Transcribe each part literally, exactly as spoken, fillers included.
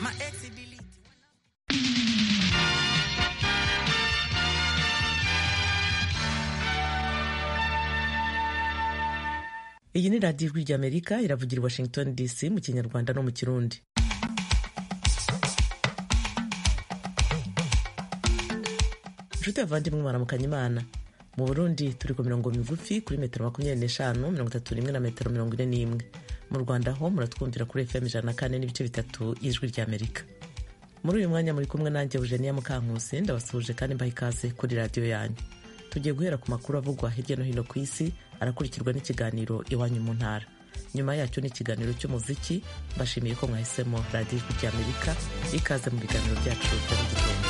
my ex delete. Iyi ni radiyo ijwi ry'Amerika iravugira i Washington D C mu Kinyarwanda no mu Kirundi. Nshuti bavandimwe mwaramukanya Imana. Mu Burundi turi ku mirongo migufi kuri metero makumyabiri n'eshanu, mirongo itatu n'imwe na metero mirongo ine n'imwe. Mu Rwanda ho muratwumvira kuri F M ijana na kane n'ibice bitatu y'ijwi ry'Amerika. Muri uyu mwanya muri kumwe nanjye Eugenia Mukankusi, ndabasuhuje kandi mbaha ikaze kuri radiyo yanyu. Tugiye guhera ku makuru avugwa hirya no hino ku isi, arakurikirwa n'ikiganiro Iwanyu mu Ntara. Nyuma yacyo ni ikiganiro cy'umuziki. Mbashimiye ko mwahisemo radiyo ijwi ry'Amerika. Ikaze mu biganiro byacu bya mu gitondo.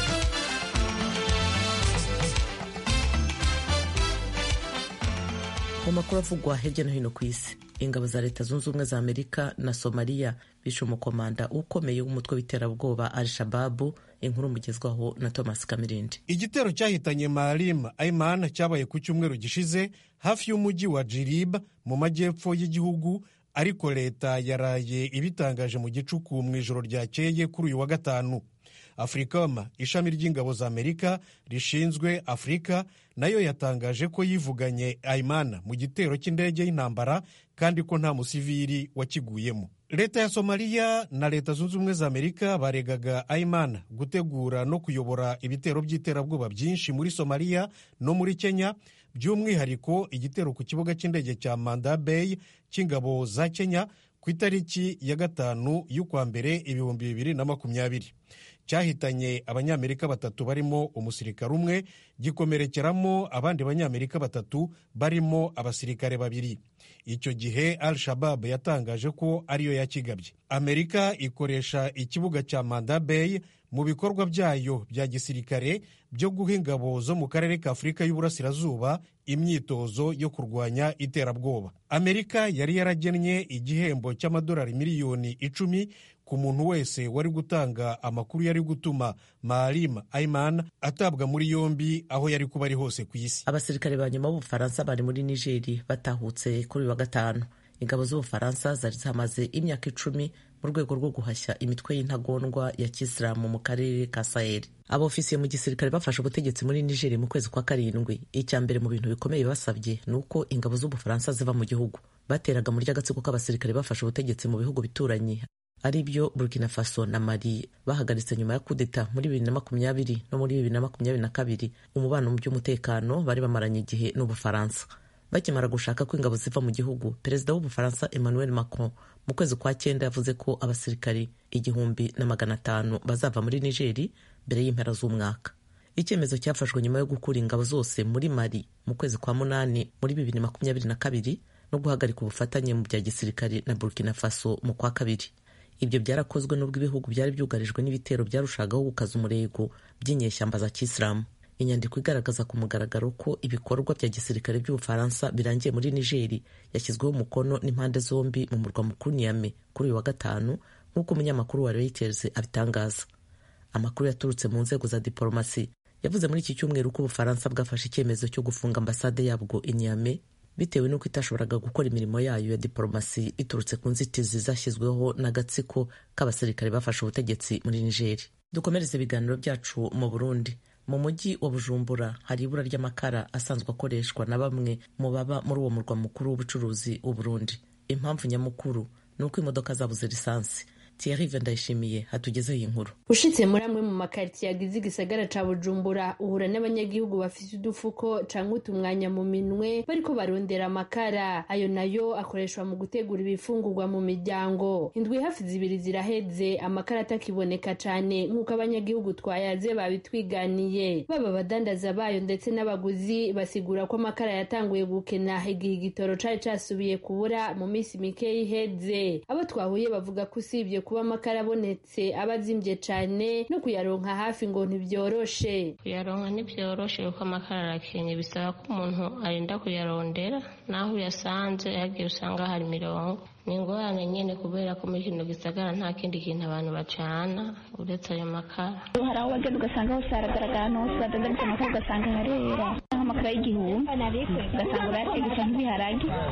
Mu makuru avugwa hirya no hino ku isi, ingabo za Leta Zunze Ubumwe za Amerika na Somalia bishe umukomanda ukomeye w'umutwe w'iterabwoba Al-Shabaab. Inkuru mugezwaho na Thomas Kamirindi. Igitero cyahitanye Maalim Aiman cyabaye ku cyumweru gishize hafi y'umujyi wa Jilib mu majyepfo y'igihugu, ariko leta yaraye ibitangaje mu gicuku mu ijoro ryakeye kuri uyu wa gatanu. Africom, ishami ry'ingabo za Amerika rishinzwe Afurika, nayo yatangaje ko yivuganye Aiman mu gitero cy'indege y'intambara kandi ko nta musivili wakiguyemo. Leta ya Somalia na Leta Zunze Ubumwe za Amerika baregaga Aiman gutegura no kuyobora ibitero by'iterabwoba byinshi muri Somalia no muri Kenya, by'umwihariko igitero ku kibuga cy'indege cya Manda Bay cy'ingabo za Kenya ku itariki ya gatanu y'ukwa mbere ibihumbi bibiri na makumyabiri. Cyahitanye abanyamerika batatu barimo umusirikare umwe, gikomerekeramo abandi banyamerika batatu barimo abasirikare babiri. Icyo gihe Al-Shabaab yatangaje ko ariyo yakigabye. Amerika ikoresha ikibuga cya Manda Bay mu bikorwa byayo bya gisirikare byo guha ingabo zo mu karere ka Afurika y'Uburasirazuba imyitozo yo kurwanya iterabwoba. Amerika yari yaragennye igihembo cy'amadolari miliyoni icumi ku muntu wese wari gutanga amakuru yari gutuma Maalim Aiman atabwa muri yombi aho yari kuba ari hose ku isi. Abasirikare ba nyuma b'Ubufaransa bari muri Nigeri batahutse kuri uyu wa gatanu. Ingabo z'Ubufaransa zari zamaze imyaka icumi mu rwego rwo guhashya imitwe y'intagondwa ya Kisilamu mu karere ka Sahel. Abofisiye mu gisirikare bafashe ubutegetsi muri Niger mu kwezi kwa karindwi. Icya mbere mu bintu bikomeye basabye ni uko ingabo z'Ubufaransa ziva mu gihugu. Bateraga muri ry'agatsiko k'abasirikare bafashe ubutegetsi mu bihugu bituranye ari byo Burkina Faso na Mali bahagaritse nyuma ya kudeta muri bibiri na makumyabiri no muri bibiri na makumyabiri na kabiri. Umubano mu by'umutekano bari bamaranye igihe n'Ubufaransa. Bakimara gushaka ko ingabo ziva mu gihugu, Perezida w'Ubufaransa Emmanuel Macron mu kwezi kwa cyenda yavuze ko abasirikari igihumbi na magana atanu bazava muri Nigeri mbere y'impera z'umwaka. Icyemezo cyafashwe nyuma yo gukura ingabo zose muri Mali mu kwezi kwa munani muri bibiri na makumyabiri na kabiri no guhagarika ubufatanye mu bya gisirikare na Burkina Faso mu kwa kabiri. Ibyo byarakozwe n'ubwo ibihugu byari byugarijwe n'ibitero byarushagaho gukaza umurego by'inyeshyamba za Kisilamu. Inyandiko igaragaza ku mugaragaro ko ibikorwa bya gisirikare by'Ubufaransa birangiye muri Nigeri yashyizweho umukono n'impande zombi mu murwa mukuru Niamey kuri uyu wa gatanu, nk'uko umunyamakuru wa Reuters abitangaza. Amakuru yaturutse mu nzego za diplomasi yavuze muri iki cyumweru ko Ubufaransa bwafashe icyemezo cyo gufunga ambasade yabwo i Niamey bitewe n'uko itashoboraga gukora imirimo yayo ya diplomasi iturutse ku nzitizi zashyizweho n'agatsiko k'abasirikare bafashe ubutegetsi muri Nigeri. Dukomereze ibiganiro byacu mu Burundi. Mu mujyi wa Bujumbura hari ibura ry'amakara asanzwe akoreshwa na bamwe mu baba muri uwo murwa mukuru w'ubucuruzi w'u Burundi. Impamvu nyamukuru ni uko imodoka zabuze lisansi. Thierry Vendayishimiye hatugezeho iyi nkuru. Ushitse muri amwe mu makaritiye agize igisagara ca Bujumbura uhura n'abanyagihugu bafise udufuko canke utumwanya mu minwe bariko barondera amakara. Ayo nayo akoreshwa mu gutegura ibifungurwa mu miryango. Indwi hafi zibiri ziraheze amakara atakiboneka cane nk'uko abanyagihugu twayaze babitwiganiye. Baba badandaza bayo ndetse n'abaguzi basigura ko amakara yatanguye gukena igihe igitoro cari casubiye kubura mu misi mike iheze. Abo twahuye bavuga ko usibye kuba amakara abonetse abazimbye cyane no kuyaronka hafi ngo ntibyoroshe. Kuyaronka ntibyoroshe kuko amakara arakenye, bisaba ko umuntu arinda kuyarondera, naho uyasanze yagiye usanga hari mirongo. Ni ingorane nyene kubera ko muri kino gisagara nta kindi kintu abantu bacana uretse ayo makara. Hari aho wagenda ugasanga hose haragaragara ahantu hose badandaza amakara ugasanga harera nk'amakara y'igihumbi ugasanga urayategesha nk'ibiharage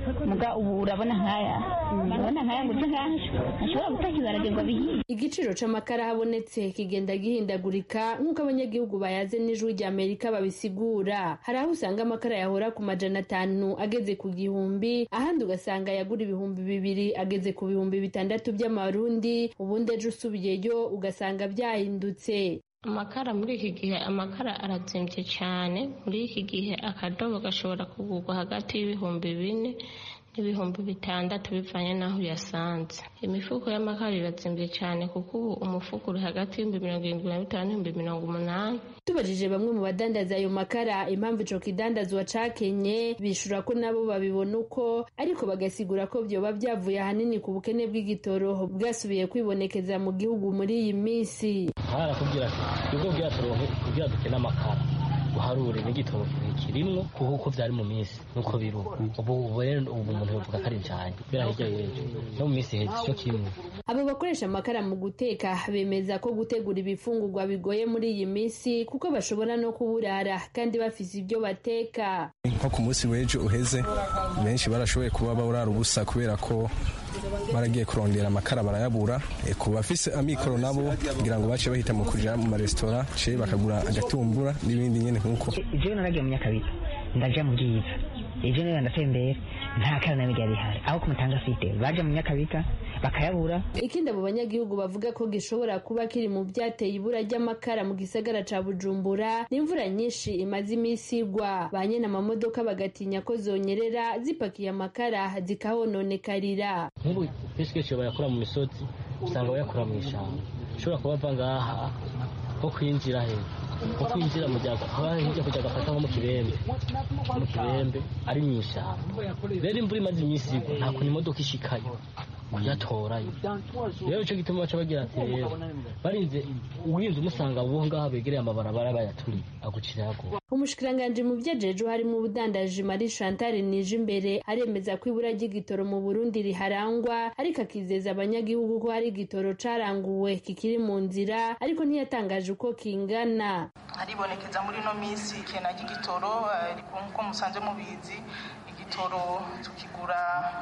muga ubu urabona nkaya urabona nkaya ngo ntashobora gutaka ibarage ngo bihiye. Igiciro c'amakara habonetse kigenda gihindagurika nk'uko abanyagihugu bayaze n'ijwi rya Amerika babisigura. Hari aho usanga amakara yahora ku majana atanu ageze ku gihumbi, ahandi ugasanga yagura ibihumbi bibiri ageze ku bihumbi bitandatu by'amarundi, ubundi ejo usubiyeyo ugasanga byahindutse. Amakara muri iki gihe amakara arazimvye cyane. Muri iki gihe akadobo gashobora kugurwa hagati y'ibihumbi bine n'ibihumbi bitandatu bivanye naho yasanze. Imifuko y'amakara irazimvye cyane kuko ubu umufuko uri hagati y'ibihumbi mirongo irindwi na bitanu n'ibihumbi mirongo umunani. Tubajije bamwe mu badandaza ayo makara impamvu ico kidandazwa cakenye, bishura ko nabo babibona uko, ariko bagasigura ko vyoba vyavuye ahanini ku bukene bw'igitoro bwasubiye kwibonekeza mu gihugu muri iyi misi. Harakubwira ati ubwo bwaturonke kugira dukena amakara uharure n'igitoro kirimwo kuko vyari mu misi nuko biru ubu rero ubu umuntu yovuga ko ari cyane bira hirya yejo no mu misi heje cyo kimwe. Abo bakoresha amakara mu guteka bemeza ko gutegura ibifungurwa bigoye muri iyi misi kuko bashobora no kuburara kandi bafise ibyo bateka. Nko ku munsi w'ejo uheze benshi barashoboye kuba baburara ubusa kubera ko baragiye kurondera amakara barayabura. E, ku bafise amikoro nabo kugira ngo bace bahita mu kuja mu maresitora ce bakagura agatumbura n'ibindi nyene nkuko. Ije naragiye mu Nyakabika ndaja mu Byiza, ije nera ndatembera nta kana nabiga bihari aho kumutanga afite baje mu Nyakabika bakayabura. Ikindi abo banyagihugu bavuga ko gishobora kuba kiri mu byateye ibura ry'amakara mu gisagara ca Bujumbura n'imvura nyinshi imaze imisi igwa, banye n'amamodoka bagatinya ko zonyerera zipakiye amakara zikahononekarira. Nk'ubu pesike bayakora mu misozi usanga bayakora mu ishamba, ushobora kuba bava ngaha ko kwinjira he ko kwinjira mu jyaga haba hirya kujya gafata nko mu Kibembe mu Kibembe ari mu ishamba. Rero imvura imaze imisi igwa nta kuntu imodoka ishikayo kuyatorayo. Rero ico gituma baca bagira ati rero barinze uwinze umusanga uwo ngaha begereye amabarabara bayaturi agucira yago. Umushikiranganje mu vyejeje harimo ubudandaji Marie Chantal Nijimbere aremeza ko ibura ry'igitoro mu Burundi riharangwa, ariko akizeza abanyagihugu ko hari igitoro caranguwe kikiri mu nzira, ariko ntiyatangaje uko kingana. Haribonekeza muri no misi kena ry'igitoro ariko musanze mubizi igitoro tukigura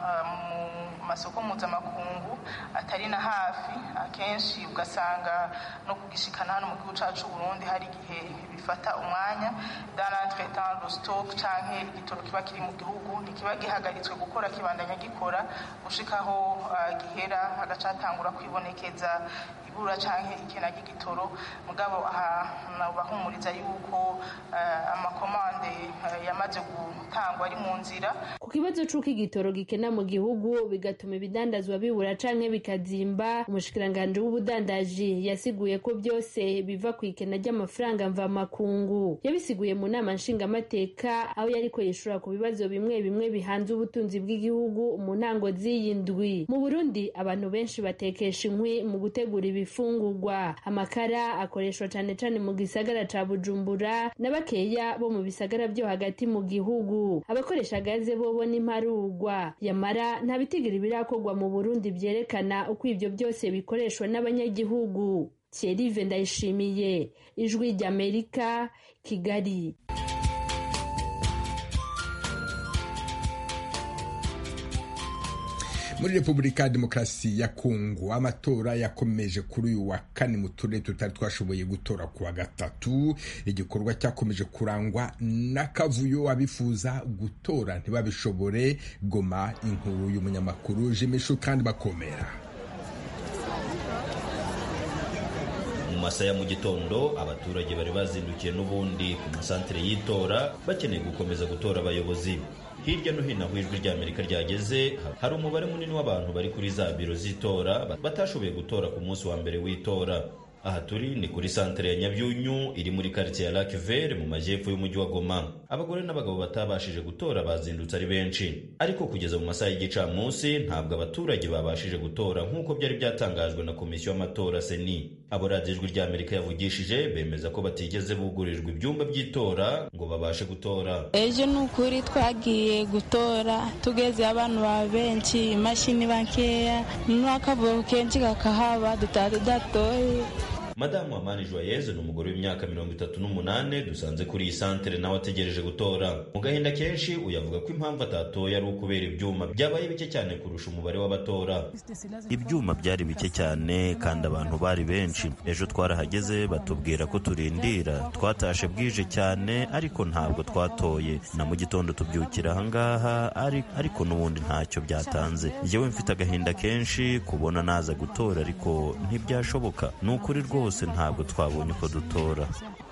mu masoko mpuzamakungu atari na hafi, akenshi ugasanga no kugishikana hano mu gihugu cacu Burundi hari igihe bifata umwanya dans l'entretemps le stock canke igitoro kiba kiri mu gihugu ntikiba gihagaritswe gukora kibandanya gikora gushikaho uh, gihera hagacatangura kwibonekeza ibura canke ikena ry'igitoro. Mugabo aha bahumuriza yuko uh, amakomande uh, yamaze gutangwa ari mu nzira. Ku kibazo c'uko igitoro gikena mu gihugu bigatuma ibidandazwa bibura canke bikazimba, umushikiranganje w'ubudandaji yasiguye ko byose biva ku ikena ry'amafaranga mva makungu. Yabisiguye mu nama nshingamateka aho yariko yishura ku bibazo bimwe bimwe bihanze ubutunzi bw'igihugu mu ntango z'iyindwi. Mu Burundi abantu benshi batekesha inkwi mu gutegura ibifungurwa. Amakara akoreshwa cane cane mu gisagara ca Bujumbura na bakeya bo mu bisagara byo hagati mu gihugu. Abakoresha gaze bobo n'imparugwa, yamara nta bitigiri birakogwa mu Burundi byerekana uko ivyo byose bikoreshwa n'abanyagihugu. Thierry Vendayishimiye, Ijwi ry'Amerika, Kigali. Muri Repubulika ya Demokarasi ya Kongo amatora yakomeje kuri uyu wa kane mu turere tutari twashoboye gutora kuwa gatatu. Igikorwa cyakomeje kurangwa n'akavuyo, abifuza gutora ntibabishobore. Goma, inkuru y'umunyamakuru Jimishu kandi bakomera. Mu masaya mu gitondo abaturage bari bazindukiye n'ubundi ku masantere y'itora bakeneye gukomeza gutora abayobozi. Hirya no hino aho Ijwi ry'Amerika ryageze hari umubare munini w'abantu bari kuri za biro z'itora batashoboye gutora ku munsi wa mbere w'itora. Aha turi ni kuri santere ya Nyabyunyu iri muri quartier ya Lac Vert mu majyepfo y'umujyi wa Goma. Abagore n'abagabo batabashije gutora bazindutse ari benshi, ariko kugeza mu masaha y'igicamunsi ntabwo abaturage babashije gutora nk'uko byari byatangajwe na komisiyo y'amatora Seni. Abo radiyo Ijwi ry'Amerika yavugishije bemeza ko batigeze bugurirwa ibyumba by'itora ngo babashe gutora. Ejo ni ukuri twagiye gutora tugeze abantu ba benshi, imashini bankeya n'akavuyo kenshi kakahaba dutatu datoye. Madamu Amani Joyeuse ni umugore w'imyaka mirongo itatu n'umunane dusanze kuri iyi santere nawe ategereje gutora. Mu gahinda kenshi uyavuga ko impamvu atatoye ari ukubera ibyuma byabaye bike cyane kurusha umubare w'abatora. Ibyuma byari bike cyane kandi abantu bari benshi. Ejo twarahageze batubwira ko turindira, twatashe bwije cyane ariko ntabwo twatoye. Na mu gitondo tubyukira ahangaha ariko n'ubundi ntacyo byatanze. Njyewe mfite agahinda kenshi kubona naza gutora ariko ntibyashoboka. Ni ukuri rwose ntabwo twabonye uko dutora.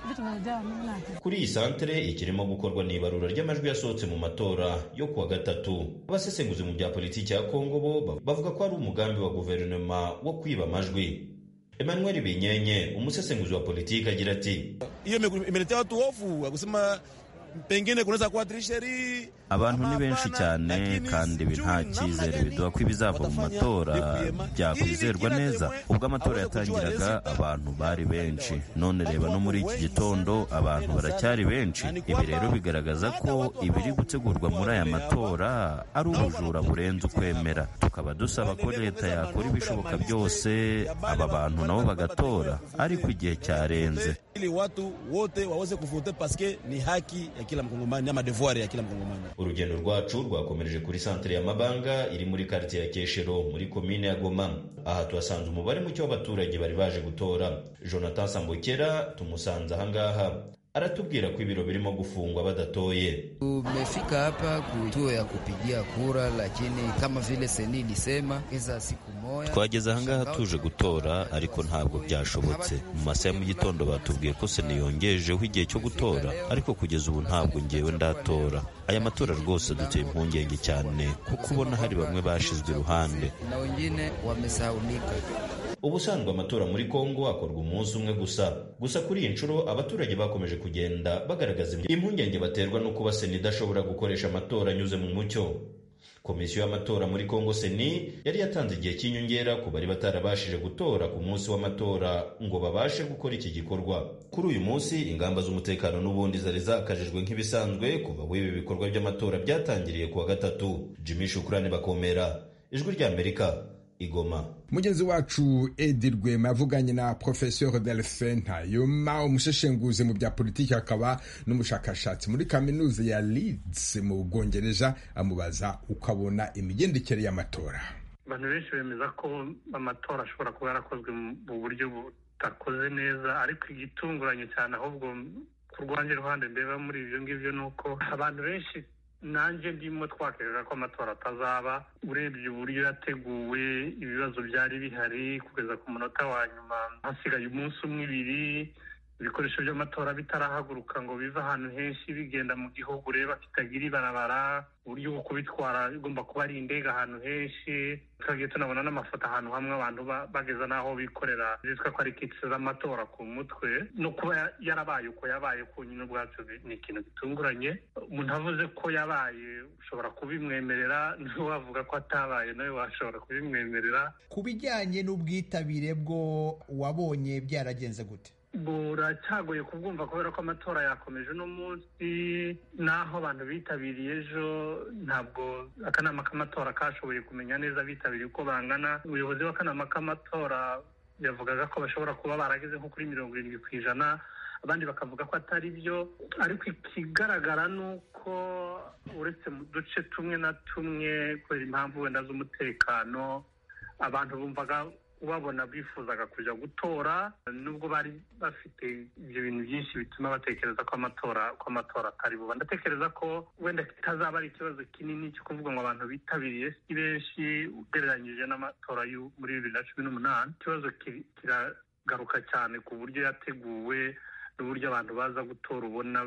Kuri iyi santere ikirimo gukorwa n'ibarura ry'amajwi yasohotse mu matora yo kuwa gatatu. Abasesenguzi mu bya politiki ya Kongo bo bavuga ko ari umugambi wa guverinoma wo kwiba amajwi. Emmanuel Binyenye, umusesenguzi wa politiki, agira ati iyo imeletea watu hofu kusema pengine kunaweza kuwa trisheri. Abantu ni benshi cyane kandi ibi nta cyizere biduha ko ibizava mu matora byakwizerwa neza. Ubwo amatora yatangiraga abantu bari benshi, none reba no muri iki gitondo abantu baracyari benshi. Ibi rero bigaragaza ko ibiri gutegurwa muri aya matora ari ubujura burenze ukwemera. Tukaba dusaba ko leta yakora ibishoboka byose aba bantu nabo bagatora, ariko igihe cyarenze. Ili watu wote waweze kuvote paske ni haki ya kila mkongomani ama devoir ya kila mkongomani. Urugendo rwacu rwakomereje kuri santere ya Mabanga iri muri quartier ya Keshero muri komine ya Goma. Aha tuhasanze umubare muke w'abaturage bari baje gutora. Jonathan Sambokera tumusanze ahangaha aratubwira ko ibiro birimo gufungwa badatoye. Tumefika hapa kutuo ya kupigia kura, lakini kama vile seni ilisema iza siku moja. Twageze ahangaha tuje gutora ariko ntabwo byashobotse. Mu masaha mu gitondo batubwiye ko seni yongejeho igihe cyo gutora, ariko kugeza ubu ntabwo ngewe ndatora. Aya matora rwose duteye impungenge cyane kuko ubona hari bamwe bashizwe iruhande na wengine wamesahaulika. Ubusanzwe amatora muri Kongo akorwa umunsi umwe gusa. Gusa kuri iyi nshuro abaturage bakomeje kugenda bagaragaza impungenge baterwa no kuba seni idashobora gukoresha amatora anyuze mu mucyo. Komisiyo y'amatora muri Kongo Seni yari yatanze igihe cy'inyongera ku bari batarabashije gutora ku munsi w'amatora ngo babashe gukora iki gikorwa. Kuri uyu munsi ingamba z'umutekano n'ubundi zari zakajijwe nk'ibisanzwe kuva w'ibi bikorwa by'amatora byatangiriye kuwa gatatu. Jimmy Shukrani Bakomera, Ijwi ry'Amerika, Igoma. Mugenzi wacu Edi Rwema yavuganye na Professeur Delphin Ntayoma, umusheshenguzi mu bya politiki akaba n'umushakashatsi muri kaminuza ya Leeds mu Bwongereza, amubaza ukabona imigendekere y'amatora. Abantu benshi bemeza ko amatora ashobora kuba yarakozwe mu buryo butakoze neza, ariko igitunguranye cyane ahubwo ku rwanje ruhande ndeba muri ibyo ngibyo nuko abantu benshi nanjye ndimo twakerera ko amatora atazaba. Urebye uburyo yateguwe, ibibazo byari bihari kugeza ku munota wa nyuma, hasigaye umunsi umwe ibiri, ibikoresho by'amatora bitarahaguruka ngo biva ahantu henshi bigenda mu gihugu ureba kitagira ibarabara, uburyo bwo kubitwara bigomba kuba ari indege ahantu henshi. Twagiye tunabona n'amafoto ahantu hamwe abantu bageza n'aho bikorera zitwa ko ari kits z'amatora ku mutwe. No kuba yarabaye uko yabaye ku nyine ubwacu ni ikintu gitunguranye. Umuntu avuze ko yabaye ushobora kubimwemerera, n'uwavuga ko atabaye nawe washobora kubimwemerera. Ku bijyanye n'ubwitabire bwo wabonye byaragenze gute? Buracyagoye kubwumva kubera ko amatora yakomeje uno munsi, naho abantu bitabiriye ejo ntabwo akanama k'amatora kashoboye kumenya neza bitabiriye uko bangana. Umuyobozi w'akanama k'amatora yavugaga ko bashobora kuba barageze nko kuri mirongo irindwi ku ijana, abandi bakavuga ko atari byo. Ariko ikigaragara ni uko uretse mu duce tumwe na tumwe kubera impamvu wenda z'umutekano, abantu bumvaga ubabona bifuzaga kujya gutora, nubwo bari bafite ibyo bintu byinshi bituma batekereza ko amatora ko amatora atari buba. Ndatekereza ko wenda kitazaba ari ikibazo kinini cyo kuvuga ngo abantu bitabiriye si benshi ugereranyije n'amatora muri bibiri na cumi n'umunani. Ikibazo kiragaruka cyane ku buryo yateguwe n'uburyo abantu baza gutora ubona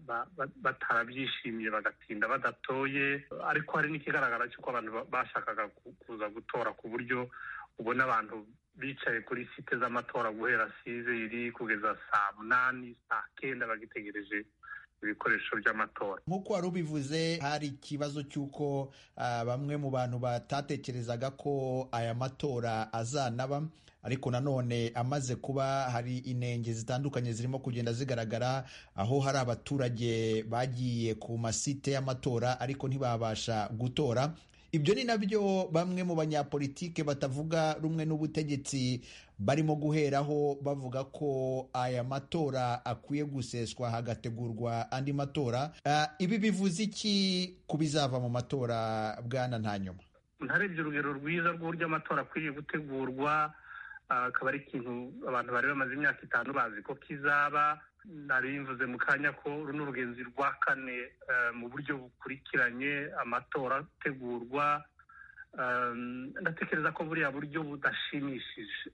batarabyishimiye bagatinda badatoye. Ariko hari n'ikigaragara cy'uko abantu bashakaga kuza gutora ku buryo ubona abantu bicaye kuri site z'amatora guhera sizeri kugeza saa munani saa kenda bagitegereje ibikoresho by'amatora. Nk'uko wari ubivuze, hari ikibazo cy'uko uh, bamwe mu bantu batatekerezaga ko aya matora azanaba, ariko nanone amaze kuba hari inenge zitandukanye zirimo kugenda zigaragara, aho hari abaturage bagiye ku masite y'amatora ariko ntibabasha gutora. ibyo ni nabyo bamwe mu banyapolitike batavuga rumwe n'ubutegetsi barimo guheraho bavuga ko aya matora akwiye guseswa hagategurwa andi matora. Uh, ibi bivuze iki ku bizava mu matora bwana Ntanyuma? ntarebye urugero rwiza rw'uburyo amatora akwiye gutegurwa, akaba ari ikintu abantu bari bamaze imyaka itanu bazi ko kizaba. nari mvuze mu kanya ko runo rugenzi rwa kane mu buryo bukurikiranye amatora ategurwa. ndatekereza ko buriya buryo budashimishije,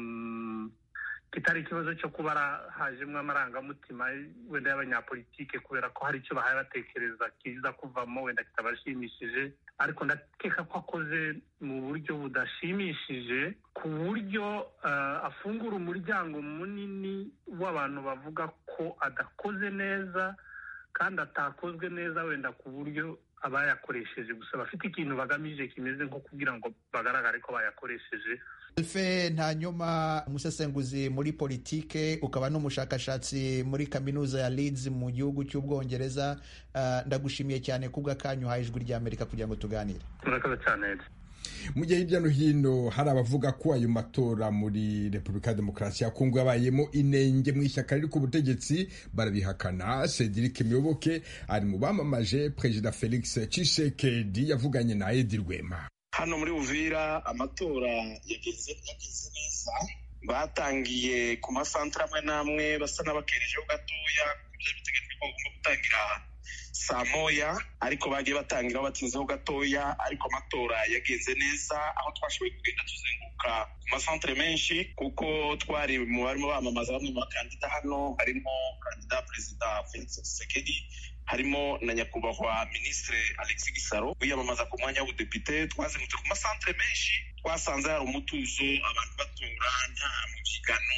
kitari ikibazo cyo kuba hajemo amarangamutima wenda y'abanyapolitike kubera ko hari icyo bahaye batekereza kiza kuvamo wenda kitabashimishije, ariko ndakeka ko akoze mu buryo budashimishije ku buryo afungura umuryango munini w'abantu bavuga ko adakoze neza kandi atakozwe neza wenda ku buryo abayakoresheje gusa bafite ikintu bagamije kimeze nko kugira ngo bagaragare ko bayakoresheje. Alfe Ntanyuma, umusesenguzi muri politike ukaba n'umushakashatsi muri kaminuza ya Leeds mu gihugu cy'Ubwongereza, uh, ndagushimiye cyane kubw'akanyu uhaye Ijwi ry'Amerika kugira ngo tuganire. Murakoze cyane. Mu gihe hirya no hino hari abavuga ko ayo matora muri Repubulika ya Demokarasi ya Kongo yabayemo inenge mu ishyaka riri ku butegetsi barabihakana. Cedric Miyoboke ari mu bamamaje Perezida Felix Tshisekedi yavuganye na Edi Rwema. Hano muri Uvira amatora yageze yageze neza, batangiye ku masantra amwe namwe basa n'abakerejeho gatoya kubyo bitegetswe ko bagomba gutangira saa moya, ariko bagiye batangira batinzeho gatoya, ariko amatora yagenze neza aho twashoboye kugenda tuzenguruka ku masantre menshi kuko twari mu barimo bamamaza bamwe mu bakandida. Hano harimo kandida Perezida Felix Tshisekedi, harimo na nyakubahwa Ministre Alexis Gisaro wiyamamaza ku mwanya w'ubudepite. Twazengurutse ku masantre menshi, twasanze hari umutuzo, abantu batora, nta mubyigano,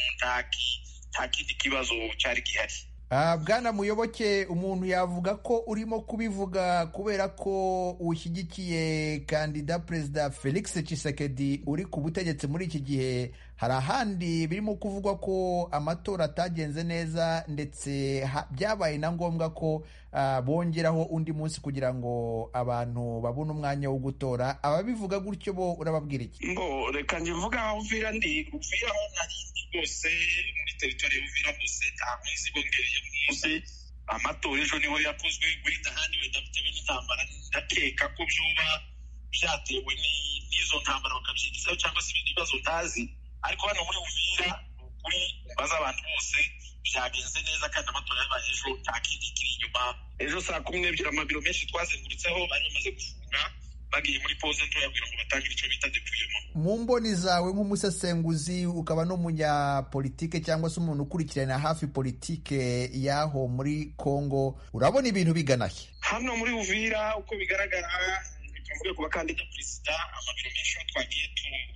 nta kindi kibazo cyari gihari. Uh, Bwana Muyoboke, umuntu yavuga ko urimo kubivuga kubera ko ushyigikiye kandida Perezida Felix Tshisekedi uri ku butegetsi muri iki gihe. Hari ahandi birimo kuvugwa ko amatora atagenze neza ndetse byabaye na ngombwa ko uh, bongeraho undi munsi kugira ngo abantu babone umwanya wo gutora. Ababivuga gutyo bo urababwira iki? Mbo reka njivuga aho Uvira ndi Uvira aho nari rwose muri territoire y'Uvira hose nta mwizi bongereye munsi. Amatora ejo niho yakozwe, wenda handi wenda bitewe n'intambara ndakeka ko byoba byatewe n'izo ntambara bakabyigizaho cyangwa se ibindi bibazo ntazi, ariko hano muri Uvira ukuri baza abantu bose byagenze neza kandi amatora yabaye ejo nta kindi kiri inyuma. Ejo saa kumi n'ebyiri amabiro menshi twazengurutseho bari bamaze gufunga, bagiye muri pause ntoya kugira ngo batangire icyo bita deploiement. Mu mboni zawe nk'umusesenguzi ukaba n'umunyapolitike cyangwa se umuntu ukurikirana hafi politike yaho muri Kongo, urabona ibintu biganahe? Hano muri Uvira uko bigaragara, tuvuge ku bakandida perezida, amabiro menshi twagiye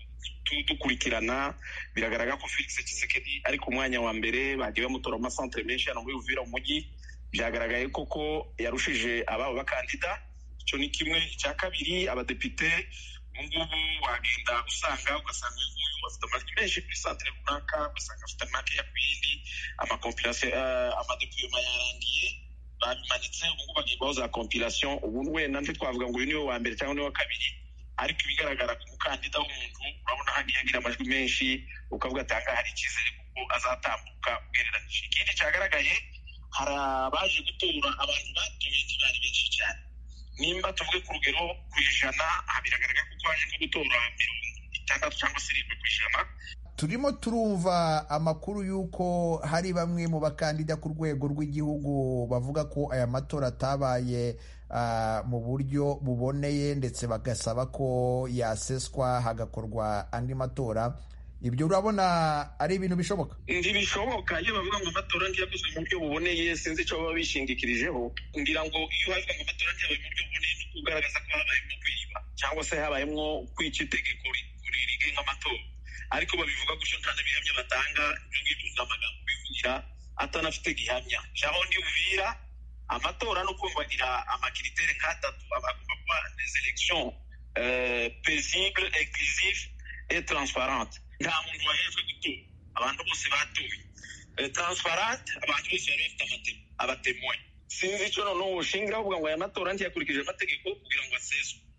tu dukurikirana biragaragara ko Felix Tshisekedi ari ku mwanya wa mbere, bagiye bamutora mu masantre menshi hano muri Uvira umujyi. Byagaragaye koko yarushije ababo bakandida. Icyo ni kimwe. Icya kabiri, abadepite ubungubu wagenda usanga ugasanga uyu afite amajwi menshi kuri santere runaka, ugasanga afite make ya kwindi, amakompilation amadepuyema yarangiye babimanitse, ubungubu bagiye baho za compilation. Ubu wenda ntitwavuga ngo uyu niwe wa mbere cyangwa niwe wa kabiri, ariko ibigaragara ku mukandida w'umuntu urabona hagiye agira amajwi menshi, ukavuga atanga hari icyizere kuko azatambuka ugereranije. Ikindi cyagaragaye, hari abaje gutora, abantu batoye ntibari benshi cyane. Nimba tuvuge ku rugero ku ijana, biragaragara ko haje nko gutora mirongo itandatu cyangwa se irindwi ku ijana. Turimo turumva amakuru y'uko hari bamwe mu bakandida ku rwego rw'igihugu bavuga ko aya matora atabaye uh, mu buryo buboneye ndetse bagasaba ko yaseswa hagakorwa andi matora. Ibyo urabona ari ibintu bishoboka? Ntibishoboka. Iyo bavuga ngo amatora ntiyakozwe mu buryo buboneye, sinzi icyo baba bishingikirijeho. Ngira ngo iyo havuga ngo amatora ntiyabaye mu buryo buboneye, ni ukugaragaza ko habayemo kwiba cyangwa se habayemo kwica itegeko rigenga amatora, ariko babivuga gutyo nta n'ibihamya batanga. Ibyo ngibyo ni amagambo bivugira atanafite gihamya. Jaho ndi Uvira amatora no kumvagira amakiritere nk'atatu, abagomba kuba des élections euh, paisibles, inclusives et transparentes. Nta muntu wahejwe gutora, abantu bose batoye. Transparent, abantu bose bari bafite amatemo, abatemoye. Sinzi icyo noneho ushingira uvuga ngo aya matora ntiyakurikije amategeko kugira ngo aseswe.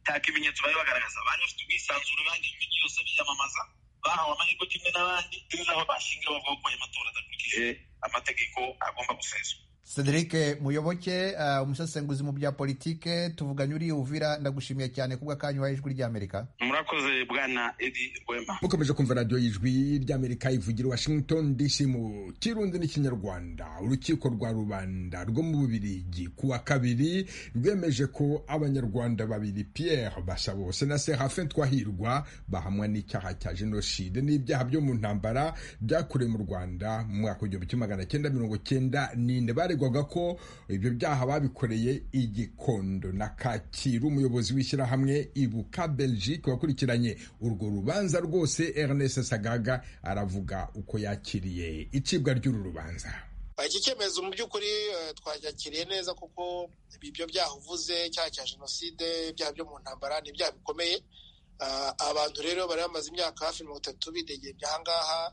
nta kimenyetso bari bagaragaza, bari bafite ubwisanzure bagiye mu mijyi yose biyamamaza, bahawe amahirwe kimwe n'abandi, neza aho bashingira bavuga ko ayo matora adakurikije amategeko agomba guseswa. Cedric Muyoboke, uh, umusesenguzi mu bya politike, tuvuganye uri Uvira, ndagushimiye cyane kubwa kanyu wa Ijwi ry'Amerika. Murakoze bwana Edi Rwema. Mukomeje kumva radio y'Ijwi ry'Amerika ivugira Washington D C mu Kirundi n'Ikinyarwanda. Urukiko rwa rubanda rwo mu Bubiligi kuwa kabiri rwemeje ko abanyarwanda babiri Pierre Basabose na Serafin Twahirwa bahamwa n'icyaha cya genocide n'ibyaha byo mu ntambara byakorewe mu Rwanda mu mwaka w'igihumbi kimwe magana cyenda mirongo cyenda n'ine. Baregwaga ko ibyo byaha babikoreye Igikondo na Kacyiru. Umuyobozi w'ishyirahamwe Ibuka Belgique wakurikiranye urwo rubanza rwose, Ernest Sagaga, aravuga uko yakiriye icibwa ry'uru rubanza. Iki cyemezo mu by'ukuri twacyakiriye neza kuko ibyo byaha uvuze, cyaha cya jenoside, ibyaha byo mu ntambara ni ibyaha bikomeye. Abantu rero bari bamaze imyaka hafi mirongo itatu bidegembye aha ngaha.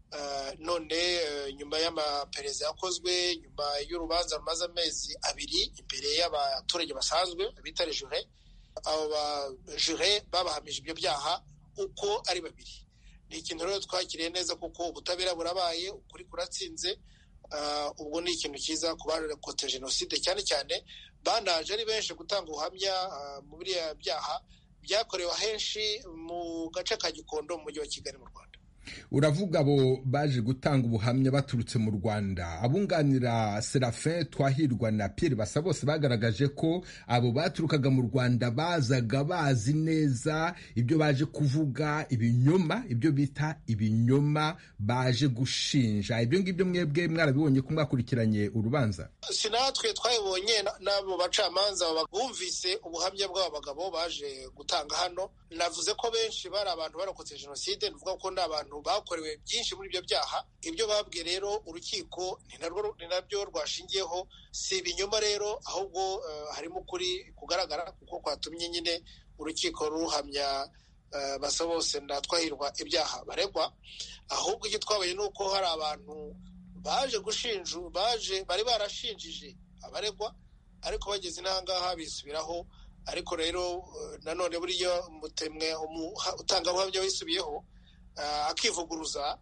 None nyuma y'amaperereza yakozwe, nyuma y'urubanza rumaze amezi abiri imbere y'abaturage basanzwe bita jure, abo bajure babahamije ibyo byaha uko ari babiri. Ni ikintu rero twakiriye neza kuko ubutabera burabaye, ukuri kuratsinze. Ubwo ni ikintu cyiza ku barokotse jenoside, cyane cyane banaje ari benshi gutanga ubuhamya mu biriya byaha byakorewe henshi mu gace ka Gikondo mu mujyi wa Kigali mu Rwanda. Uravuga abo baje gutanga ubuhamya baturutse mu Rwanda. Abunganira Serafin Twahirwa na Pierre Basabose bagaragaje ko abo baturukaga mu Rwanda bazaga bazi neza ibyo baje kuvuga, ibinyoma, ibyo bita ibinyoma baje gushinja. Ibyo ngibyo mwebwe mwarabibonye ko mwakurikiranye urubanza? Sinatwe twabibonye, nabo bacamanza bumvise ubuhamya bw'abagabo baje gutanga hano. Navuze ko benshi bari abantu barokotse jenoside, nuvuga ko n'abantu bakorewe byinshi muri ibyo byaha. Ibyo babwiye rero urukiko ni nabyo rwashingiyeho, si ibinyoma rero, ahubwo uh, harimo ukuri kugaragara kuko kwatumye nyine urukiko ruhamya uh, Basabose na Twahirwa ibyaha baregwa. Ahubwo icyo twabaye nuko hari abantu baje gushinju baje bari barashinjije abaregwa, ariko bageze n'ahangaha bisubiraho. Ariko rero nanone buriya mutemwe utanga ubuhamya wisubiyeho akivuguruza,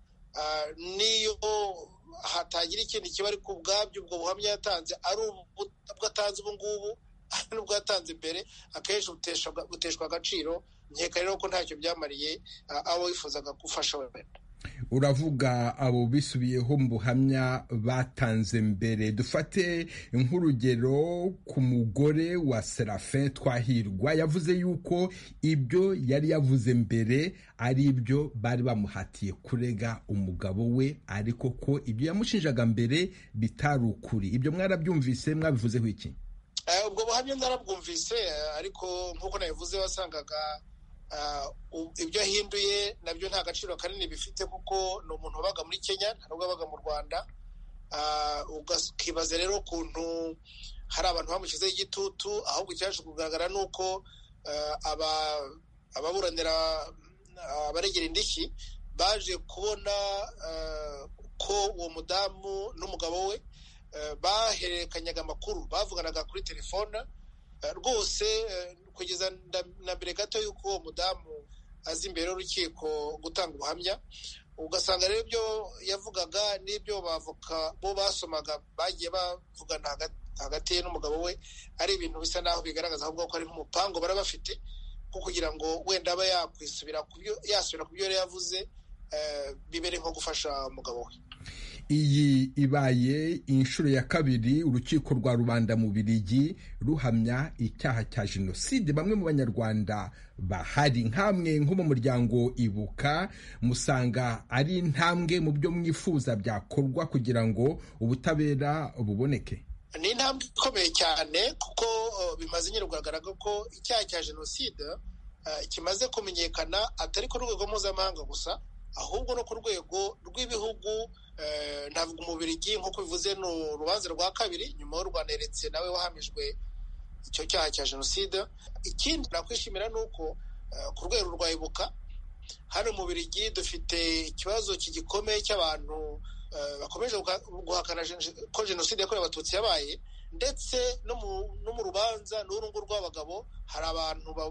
niyo hatagira ikindi kiba, ariko ubwabyo ubwo buhamya yatanze ari ubwo atanze ubu ngubu n'ubwo yatanze mbere, akenshi buteshwa agaciro. Nkeka rero ko ntacyo byamariye abo wifuzaga gufasha wenda. Uravuga abo bisubiyeho mu buhamya batanze mbere. Dufate nk'urugero ku mugore wa Serafin Twahirwa, yavuze yuko ibyo yari yavuze mbere ari ibyo bari bamuhatiye kurega umugabo we, ariko ko ibyo yamushinjaga mbere bitari ukuri. Ibyo mwarabyumvise, mwabivuzeho iki? Ubwo buhamya narabwumvise, ariko nk'uko nabivuze wasangaga ibyo ahinduye nabyo nta gaciro kanini bifite, kuko ni umuntu wabaga muri Kenya, ntabwo wabaga mu Rwanda. Ukibaza rero ukuntu hari abantu bamushyizeho igitutu, ahubwo icyaje kugaragara ni uko ababuranira abaregera indishyi baje kubona ko uwo mudamu n'umugabo we bahererekanyaga amakuru, bavuganaga kuri telefone rwose, kugeza na mbere gato y'uko uwo mudamu azi imbere y'urukiko gutanga ubuhamya. Ugasanga rero ibyo yavugaga n'ibyo bavoka bo basomaga bagiye bavugana hagati ye n'umugabo we ari ibintu bisa naho bigaragaza ahubwo ko ari nk'umupango bari bafite ko kugira ngo wenda aba yakwisubira kubyo yasubira ku byo yari yavuze, bibere nko gufasha umugabo we. Iyi ibaye inshuro ya kabiri urukiko rwa rubanda mu Bubiligi ruhamya icyaha cya jenoside bamwe mu banyarwanda bahari. Nkamwe nko mu muryango Ibuka, musanga ari intambwe mu byo mwifuza byakorwa kugira ngo ubutabera buboneke? Ni intambwe ikomeye cyane kuko bimaze nyine kugaragara ko icyaha cya jenoside kimaze kumenyekana atari ku rwego mpuzamahanga gusa, ahubwo no ku rwego rw'ibihugu. Ntabwo mu Bubiligi nk'uko bivuze ni urubanza rwa kabiri nyuma y'u Rwanda yeretse nawe wahamijwe icyo cyaha cya jenoside. Ikindi nakwishimira ni uko ku rwego rwa Ibuka hano mu Bubiligi dufite ikibazo kigikomeye cy'abantu bakomeje guhakana ko jenoside yakorewe abatutsi yabaye, ndetse no mu rubanza n'uru nguru rw'abagabo hari abantu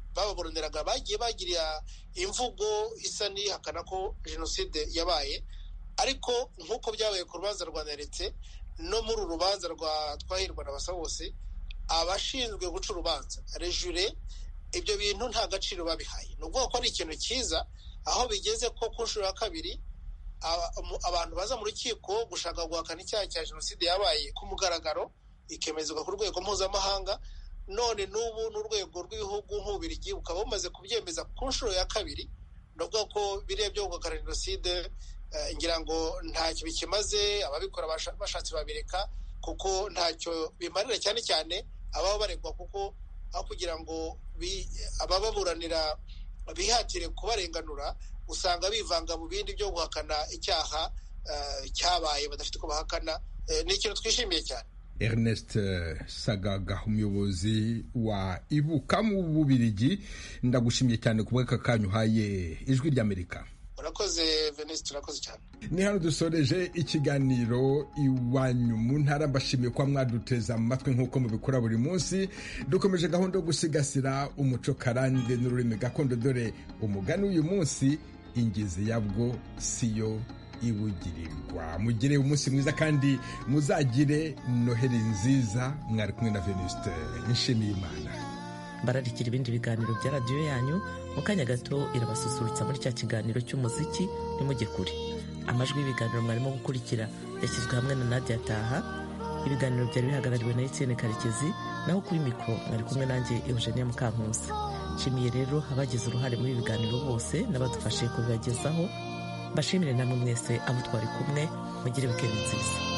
bababoronderaga bagiye bagira imvugo isa n'ihakana ko jenoside yabaye, ariko nk'uko byabaye ku rubanza rwa Neretse no muri uru rubanza rwa Twahirwa na Basabose, abashinzwe guca urubanza rejure ibyo bintu nta gaciro babihaye. Ni ukuvuga ko ari ikintu cyiza aho bigeze ko ku nshuro ya kabiri abantu baza mu rukiko gushaka guhakana icyaha cya jenoside yabaye ku mugaragaro, ikemezwa ku rwego mpuzamahanga, none n'ubu n'urwego rw'ibihugu nk'Ububiligi ukaba bumaze kubyemeza ku nshuro ya kabiri. Ni ukuvuga ko biriya byo guhakana jenoside ngira ngo ntacyo bikimaze, ababikora bashatse babireka kuko ntacyo bimarira cyane cyane ababa baregwa, kuko aho kugira ngo abababuranira bihatire kubarenganura usanga bivanga mu bindi byo guhakana icyaha cyabaye badafite uko bahakana. Ni ikintu twishimiye cyane. Ernest Sagaga, umuyobozi wa Ibuka mu Bubiligi, ndagushimiye cyane ku bw'aka kanya uhaye Ijwi ry'Amerika. Urakoze Venise, turakoze cyane. Ni hano dusoreje ikiganiro Iwanyu mu Ntara. Mbashimiye kuba mwaduteza mu matwi nk'uko mubikora buri munsi. Dukomeje gahunda yo gusigasira umuco karande n'ururimi gakondo, dore umugani uyu munsi, ingizi yabwo siyo ibugirirwa. Mugire umunsi mwiza kandi muzagire Noheli nziza. Mwari kumwe na Venuste Nshimiyimana. Bararikira ibindi biganiro bya radiyo yanyu. Mu kanya gato irabasusurutsa muri cya kiganiro cy'umuziki. Nimujye kure. Amajwi y'ibiganiro mwarimo gukurikira yashyizwe hamwe na Nadia Taha. Ibiganiro byari bihagarariwe na Etienne Karekezi, naho kuri mikoro mwari kumwe nanjye Eugenie Mukankusi. Nshimiye rero abagize uruhare muri ibi biganiro bose n'abadufashije kubibagezaho. Bashimire namwe mwese abo twari kumwe. Mugire wikendi nziza.